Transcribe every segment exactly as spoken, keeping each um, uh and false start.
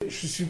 je suis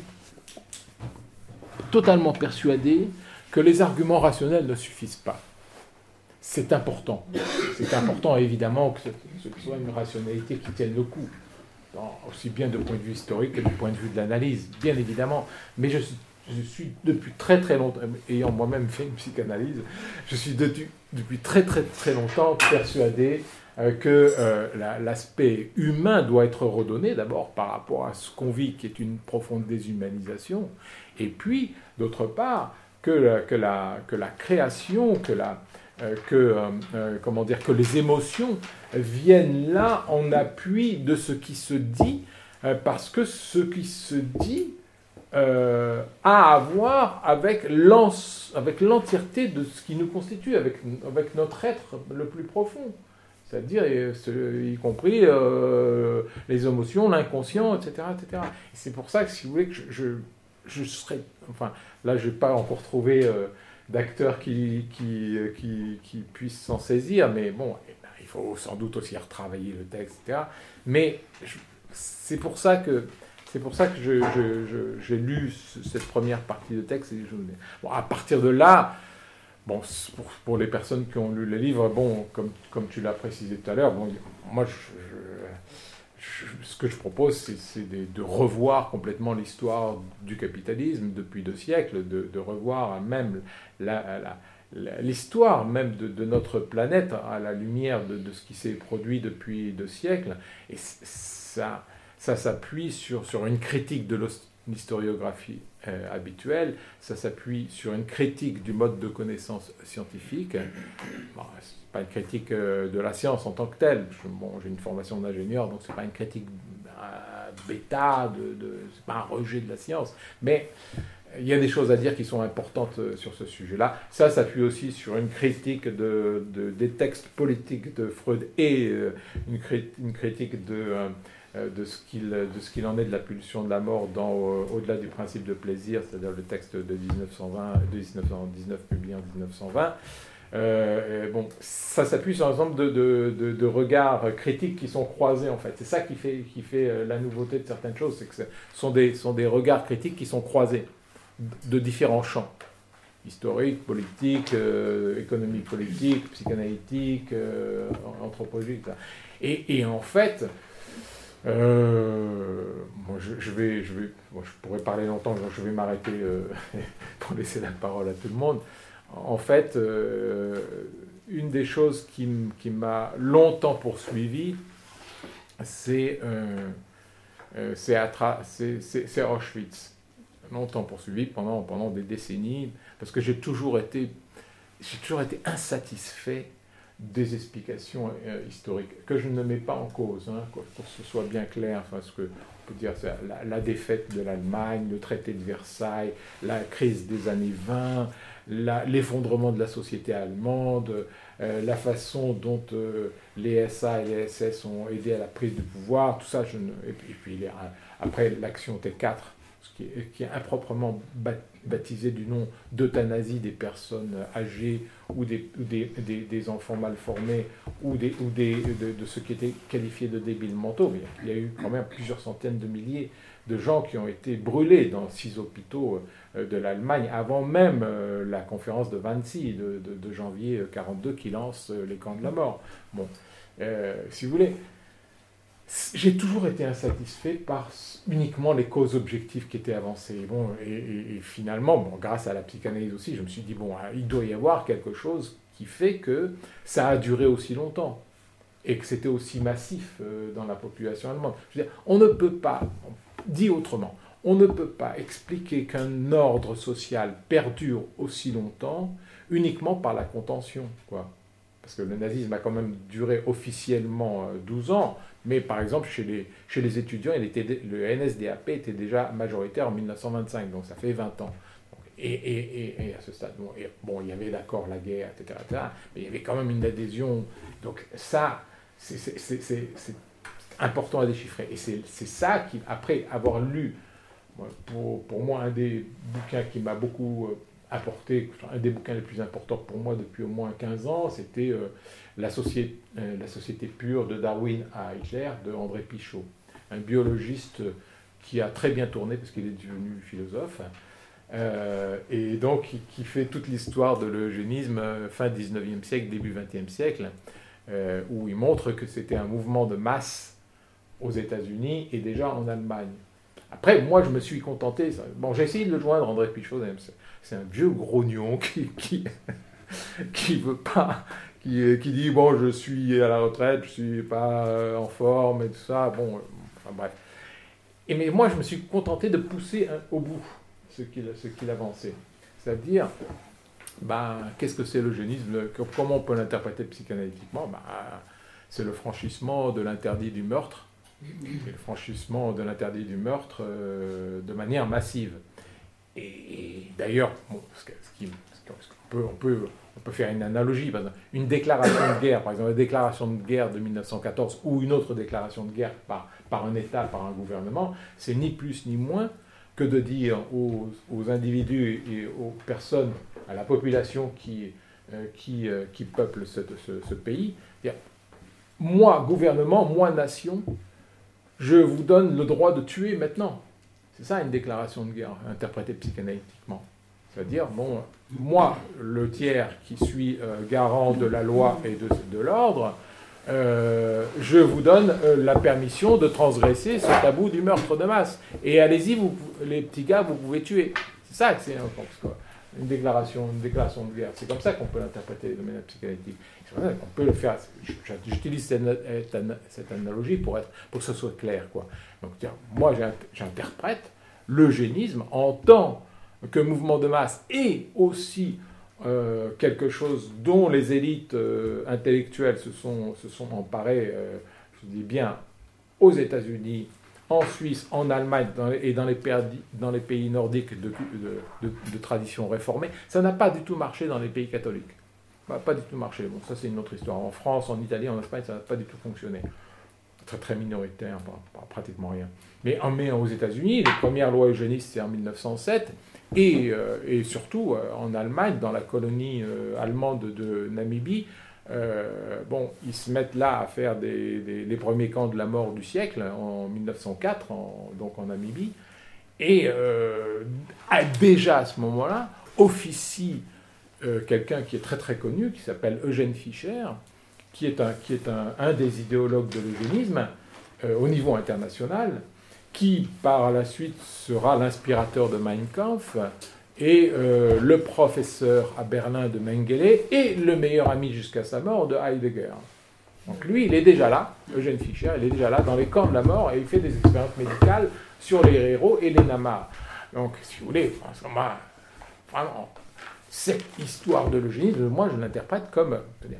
totalement persuadé que les arguments rationnels ne suffisent pas. C'est important. C'est important, évidemment, que ce, ce soit une rationalité qui tienne le coup, aussi bien du point de vue historique que du point de vue de l'analyse, bien évidemment. Mais je suis, je suis depuis très très longtemps, ayant moi-même fait une psychanalyse, je suis depuis, depuis très très très longtemps persuadé euh, que euh, la, l'aspect humain doit être redonné, d'abord par rapport à ce qu'on vit, qui est une profonde déshumanisation, et puis, d'autre part, que la, que la, que la création, que la... que, euh, comment dire, que les émotions viennent là en appui de ce qui se dit, euh, parce que ce qui se dit euh, a à voir avec, avec l'entièreté de ce qui nous constitue, avec, avec notre être le plus profond, c'est-à-dire y compris euh, les émotions, l'inconscient, et cetera, et cetera. Et c'est pour ça que, si vous voulez, que je, je, je serais... Enfin, là, je n'ai pas encore trouvé... Euh, d'acteurs qui, qui, qui, qui puissent s'en saisir, mais bon, il faut sans doute aussi retravailler le texte, et cetera. Mais je, c'est pour ça que, c'est pour ça que je, je, je, j'ai lu ce, cette première partie de texte. Et je, bon, à partir de là, bon, pour, pour les personnes qui ont lu le livre, bon, comme, comme tu l'as précisé tout à l'heure, bon, moi, je, je, je, ce que je propose, c'est, c'est de, de revoir complètement l'histoire du capitalisme depuis deux siècles, de, de revoir même la, la, la, l'histoire même de, de notre planète à la lumière de, de ce qui s'est produit depuis deux siècles. Et ça, ça s'appuie sur, sur une critique de l'historiographie euh, habituelle, ça s'appuie sur une critique du mode de connaissance scientifique. Bon, c'est pas une critique euh, de la science en tant que telle. Je, bon, j'ai une formation d'ingénieur, donc c'est pas une critique euh, bêta, de, de, c'est pas un rejet de la science. Mais il y a des choses à dire qui sont importantes euh, sur ce sujet-là. Ça s'appuie aussi sur une critique de, de, des textes politiques de Freud et euh, une, cri- une critique de... Euh, de ce, qu'il, de ce qu'il en est de la pulsion de la mort dans, euh, au-delà du principe de plaisir, c'est-à-dire le texte de dix-neuf cent vingt, de dix-neuf cent dix-neuf publié en dix-neuf cent vingt. Euh, bon, ça s'appuie sur un ensemble de, de, de, de regards critiques qui sont croisés, en fait. C'est ça qui fait, qui fait la nouveauté de certaines choses, c'est que ce sont des, sont des regards critiques qui sont croisés de différents champs. Historique, politique, euh, économie politique, psychanalytique, euh, anthropologique, et cetera. Et, et en fait... Euh, moi, je, je vais, je vais, bon, je pourrais parler longtemps, donc je vais m'arrêter euh, pour laisser la parole à tout le monde. En fait, euh, une des choses qui, m- qui m'a longtemps poursuivi, c'est, euh, euh, c'est, Atra- c'est, c'est, c'est Auschwitz. Longtemps poursuivi pendant, pendant des décennies, parce que j'ai toujours été, j'ai toujours été insatisfait des explications euh, historiques, que je ne mets pas en cause, hein, pour que ce soit bien clair. Enfin, ce que on peut dire, c'est la, la défaite de l'Allemagne, le traité de Versailles, la crise des années vingt, la, l'effondrement de la société allemande, euh, la façon dont euh, les S A et les S S ont aidé à la prise du pouvoir, tout ça, je ne, et puis, et puis les, après l'action T quatre, ce qui est, qui est improprement baptisé du nom d'euthanasie des personnes âgées ou des, ou des, des, des enfants mal formés ou, des, ou des, de, de ceux qui étaient qualifiés de débiles mentaux. Il y a eu quand même plusieurs centaines de milliers de gens qui ont été brûlés dans six hôpitaux de l'Allemagne avant même la conférence de Wannsee de, de, de janvier mille neuf cent quarante-deux qui lance les camps de la mort. Bon, euh, si vous voulez, j'ai toujours été insatisfait par uniquement les causes objectives qui étaient avancées. Bon, et, et, et finalement, bon, grâce à la psychanalyse aussi, je me suis dit, bon, il doit y avoir quelque chose qui fait que ça a duré aussi longtemps et que c'était aussi massif euh, dans la population allemande. Je veux dire, on ne peut pas, dit autrement, on ne peut pas expliquer qu'un ordre social perdure aussi longtemps uniquement par la contention, quoi. Parce que le nazisme a quand même duré officiellement euh, douze ans, mais par exemple, chez les, chez les étudiants, il était, le N S D A P était déjà majoritaire en mille neuf cent vingt-cinq, donc ça fait vingt ans. Donc, et, et, et, et à ce stade, bon, et, bon, il y avait d'accord la guerre, et cetera, et cetera, mais il y avait quand même une adhésion. Donc ça, c'est, c'est, c'est, c'est, c'est important à déchiffrer. Et c'est, c'est ça qui, après avoir lu, pour, pour moi, un des bouquins qui m'a beaucoup... Euh, apporté, un des bouquins les plus importants pour moi depuis au moins quinze ans, c'était euh, la, société, euh, la société pure de Darwin à Hitler, de André Pichot, un biologiste qui a très bien tourné parce qu'il est devenu philosophe, euh, et donc qui, qui fait toute l'histoire de l'eugénisme fin dix-neuvième siècle, début vingtième siècle, euh, où il montre que c'était un mouvement de masse aux États-Unis et déjà en Allemagne. Après, moi, je me suis contenté. Bon, j'ai essayé de le joindre, André Pichot, c'est un vieux grognon qui qui, qui veut pas, qui, qui dit bon, je suis à la retraite, je suis pas en forme et tout ça. Bon, enfin bref. Et mais moi, je me suis contenté de pousser au bout ce qu'il ce qu'il avançait, c'est-à-dire, ben, qu'est-ce que c'est l'eugénisme? Comment on peut l'interpréter psychanalytiquement? Ben, c'est le franchissement de l'interdit du meurtre. Et le franchissement de l'interdit du meurtre euh, de manière massive. Et, et d'ailleurs, bon, ce que, ce qui, ce qu'on peut, on, peut, on peut faire une analogie. Par exemple, une déclaration de guerre, par exemple la déclaration de guerre de mille neuf cent quatorze ou une autre déclaration de guerre par, par un État, par un gouvernement, c'est ni plus ni moins que de dire aux, aux individus et aux personnes, à la population qui, euh, qui, euh, qui peuple ce, ce, ce pays, dire, moi, gouvernement, moi, nation, je vous donne le droit de tuer maintenant. C'est ça une déclaration de guerre, interprétée psychanalytiquement. C'est-à-dire, bon, moi, le tiers qui suis euh, garant de la loi et de, de l'ordre, euh, je vous donne euh, la permission de transgresser ce tabou du meurtre de masse. Et allez-y, vous, les petits gars, vous pouvez tuer. C'est ça que c'est une déclaration, une déclaration de guerre. C'est comme ça qu'on peut l'interpréter de manière psychanalytique. C'est vrai qu'on peut le faire. J'utilise cette, cette analogie pour, être, pour que ce soit clair, quoi. Donc, tiens, moi, j'interprète l'eugénisme en tant que mouvement de masse et aussi euh, quelque chose dont les élites euh, intellectuelles se sont, se sont emparées, euh, je dis bien, aux États-Unis, en Suisse, en Allemagne dans les, et dans les, pays, dans les pays nordiques de, de, de, de tradition réformée. Ça n'a pas du tout marché dans les pays catholiques. Ça n'a pas du tout marché. Bon, ça, c'est une autre histoire. En France, en Italie, en Espagne, ça n'a pas du tout fonctionné. Très, très minoritaire, pas, pas, pratiquement rien. Mais, en, mais aux États-Unis, les premières lois eugénistes, c'est en mille neuf cent sept. Et, euh, et surtout, euh, en Allemagne, dans la colonie euh, allemande de Namibie, euh, bon, ils se mettent là à faire des, des, les premiers camps de la mort du siècle, en mille neuf cent quatre, en, donc en Namibie. Et euh, déjà à ce moment-là, officie euh, quelqu'un qui est très très connu, qui s'appelle Eugène Fischer, qui est un, qui est un, un des idéologues de l'eugénisme euh, au niveau international, qui par la suite sera l'inspirateur de Mein Kampf, et euh, le professeur à Berlin de Mengele, et le meilleur ami jusqu'à sa mort de Heidegger. Donc lui, il est déjà là, Eugène Fischer, il est déjà là dans les camps de la mort, et il fait des expériences médicales sur les héros et les namas. Donc, si vous voulez, moi, vraiment, cette histoire de l'eugénisme, moi, je l'interprète comme... C'est-à-dire,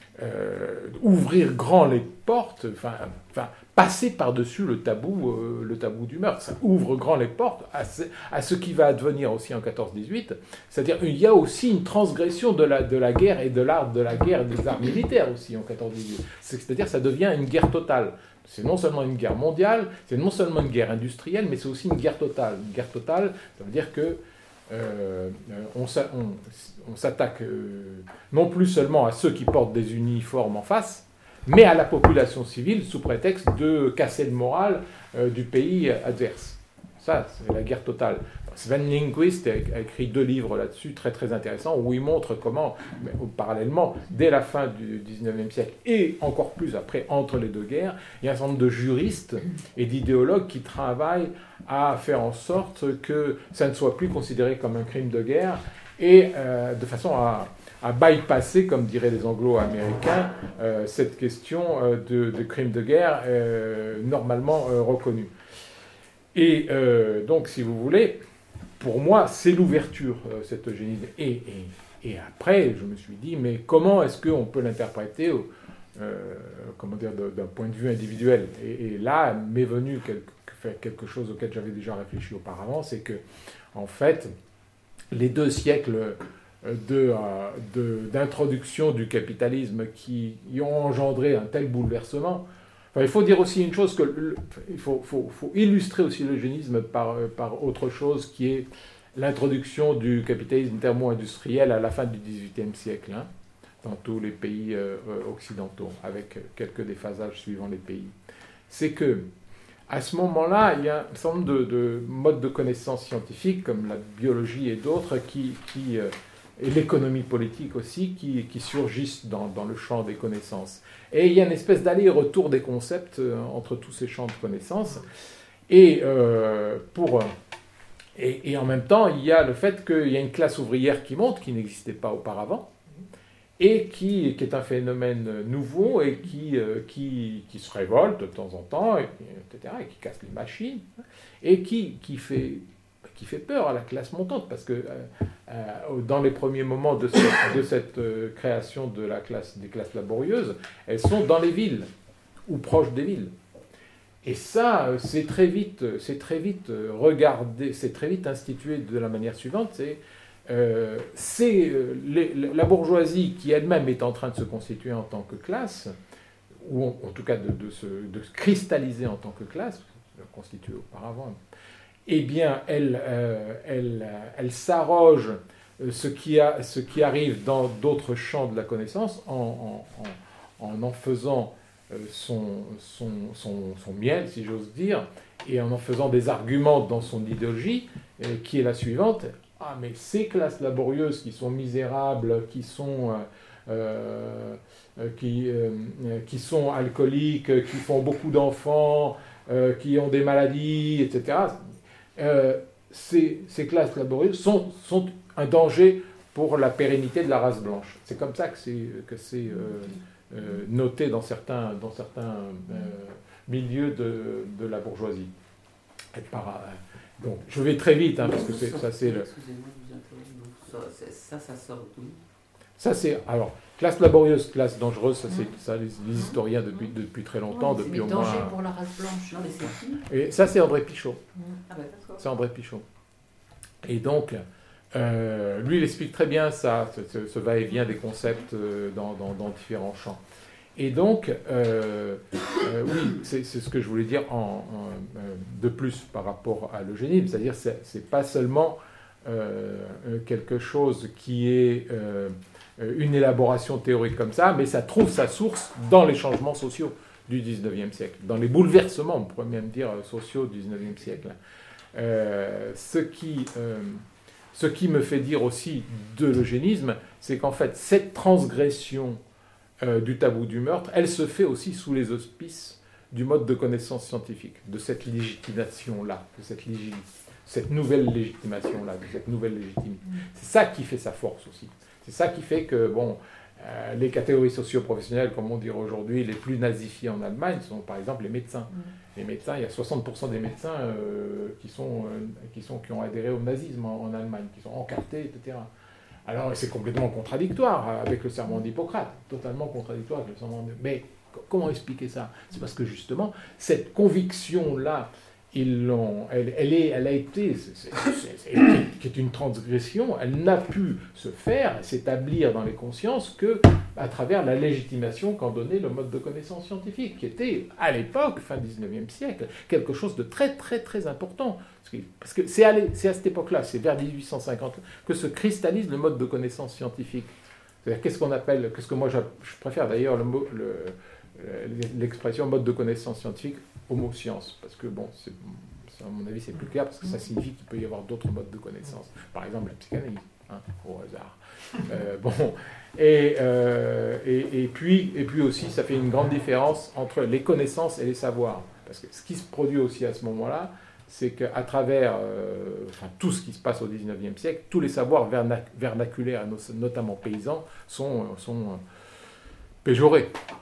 Euh, ouvrir grand les portes, enfin, enfin passer par-dessus le tabou, euh, le tabou du meurtre. Ça ouvre grand les portes à ce, à ce qui va advenir aussi en quatorze dix-huit. C'est-à-dire il y a aussi une transgression de la, de la guerre et de l'art de la guerre et des arts militaires aussi en quatorze dix-huit. C'est-à-dire ça devient une guerre totale. C'est non seulement une guerre mondiale, c'est non seulement une guerre industrielle, mais c'est aussi une guerre totale. Une guerre totale, ça veut dire que Euh, on, on, on s'attaque euh, non plus seulement à ceux qui portent des uniformes en face, mais à la population civile sous prétexte de casser le moral euh, du pays adverse. Ça, c'est la guerre totale. Sven Lindqvist a écrit deux livres là-dessus, très très intéressants, où il montre comment, mais, parallèlement, dès la fin du dix-neuvième siècle, et encore plus après, entre les deux guerres, il y a un certain nombre de juristes et d'idéologues qui travaillent à faire en sorte que ça ne soit plus considéré comme un crime de guerre, et euh, de façon à, à bypasser, comme diraient les anglo-américains, euh, cette question euh, de, de crime de guerre euh, normalement euh, reconnue. Et euh, donc, si vous voulez, pour moi, c'est l'ouverture, euh, cette eugénisme. Et, et, et après, je me suis dit, mais comment est-ce qu'on peut l'interpréter euh, comment dire, d'un point de vue individuel? Et, et là, m'est venu quelque, quelque chose auquel j'avais déjà réfléchi auparavant, c'est que, en fait, les deux siècles de, de, d'introduction du capitalisme qui y ont engendré un tel bouleversement. Enfin, il faut dire aussi une chose, que le, il faut, faut, faut illustrer aussi l'eugénisme par, par autre chose qui est l'introduction du capitalisme thermo-industriel à la fin du dix-huitième siècle, hein, dans tous les pays euh, occidentaux, avec quelques déphasages suivant les pays. C'est que à ce moment-là, il y a un certain nombre de, de modes de connaissances scientifiques, comme la biologie et d'autres, qui, qui, euh, et l'économie politique aussi, qui, qui surgissent dans, dans le champ des connaissances. Et il y a une espèce d'aller-retour des concepts euh, entre tous ces champs de connaissances. Et, euh, pour, et, et en même temps, il y a le fait qu'il y a une classe ouvrière qui monte, qui n'existait pas auparavant, et qui, qui est un phénomène nouveau et qui, euh, qui, qui se révolte de temps en temps, et, et cetera, et qui casse les machines, et qui, qui, fait, qui fait peur à la classe montante, parce que euh, euh, dans les premiers moments de cette, de cette euh, création de la classe, des classes laborieuses, elles sont dans les villes, ou proches des villes. Et ça, c'est très vite, c'est très vite regardé, c'est très vite institué de la manière suivante, c'est Euh, c'est euh, les, la bourgeoisie qui elle-même est en train de se constituer en tant que classe, ou en, en tout cas de, de, se, de se cristalliser en tant que classe, constituée auparavant, eh bien, elle, euh, elle, elle s'arroge ce qui, a, ce qui arrive dans d'autres champs de la connaissance en en, en, en faisant son, son, son, son miel, si j'ose dire, et en en faisant des arguments dans son idéologie, euh, qui est la suivante. Ah, mais ces classes laborieuses qui sont misérables, qui sont, euh, euh, qui, euh, qui sont alcooliques, qui font beaucoup d'enfants, euh, qui ont des maladies, et cetera, euh, ces, ces classes laborieuses sont, sont un danger pour la pérennité de la race blanche. C'est comme ça que c'est, que c'est euh, euh, noté dans certains, dans certains euh, milieux de, de la bourgeoisie. Et par, Donc, je vais très vite, hein, parce que c'est, ça, c'est le... Excusez-moi de vous interrompre. Ça, ça sort d'où ? Ça, c'est... Alors, classe laborieuse, classe dangereuse, ça, c'est ça, les, les historiens depuis, depuis très longtemps, oui, depuis au moins... moins... pour la race blanche. Non, mais c'est qui ? Et ça, c'est André Pichot. Ah ben, d'accord. C'est André Pichot. Et donc, euh, lui, il explique très bien ça, ce, ce va-et-vient des concepts dans, dans, dans différents champs. Et donc, euh, euh, oui, c'est, c'est ce que je voulais dire en, en, euh, de plus par rapport à l'eugénisme, c'est-à-dire que c'est, c'est pas seulement euh, quelque chose qui est euh, une élaboration théorique comme ça, mais ça trouve sa source dans les changements sociaux du dix-neuvième siècle, dans les bouleversements, on pourrait même dire, sociaux du dix-neuvième siècle. Euh, ce qui... Euh, ce qui me fait dire aussi de l'eugénisme, c'est qu'en fait, cette transgression Euh, du tabou du meurtre, elle se fait aussi sous les auspices du mode de connaissance scientifique, de cette légitimation-là, de cette, légit... cette nouvelle légitimation-là, de cette nouvelle légitimité. C'est ça qui fait sa force aussi. C'est ça qui fait que, bon, euh, les catégories socio-professionnelles, comme on dirait aujourd'hui, les plus nazifiées en Allemagne, sont par exemple les médecins. Les médecins, il y a soixante pour cent des médecins euh, qui, sont, euh, qui, sont, qui ont adhéré au nazisme en, en Allemagne, qui sont encartés, et cetera. Alors, c'est complètement contradictoire avec le serment d'Hippocrate, totalement contradictoire avec le serment d'Hippocrate. Mais comment expliquer ça ? C'est parce que justement, cette conviction-là, ils l'ont, elle, elle, est, elle a été, c'est, c'est, c'est, qui est une transgression, elle n'a pu se faire, s'établir dans les consciences que à travers la légitimation qu'en donnait le mode de connaissance scientifique, qui était, à l'époque, fin dix-neuvième siècle, quelque chose de très, très, très important. Parce que c'est à, c'est à cette époque-là, c'est vers dix-huit cent cinquante, que se cristallise le mode de connaissance scientifique. C'est-à-dire, qu'est-ce qu'on appelle, qu'est-ce que moi je préfère d'ailleurs le mot, le, l'expression mode de connaissance scientifique, homoscience, parce que bon, c'est, à mon avis, c'est plus clair, parce que ça signifie qu'il peut y avoir d'autres modes de connaissance. Par exemple, la psychanalyse, hein, au hasard. Euh, bon, et, euh, et, et, puis, et puis aussi, ça fait une grande différence entre les connaissances et les savoirs. Parce que ce qui se produit aussi à ce moment-là, c'est qu'à travers euh, enfin, tout ce qui se passe au dix-neuvième siècle, tous les savoirs vernac- vernaculaires, notamment paysans, sont, sont péjorés.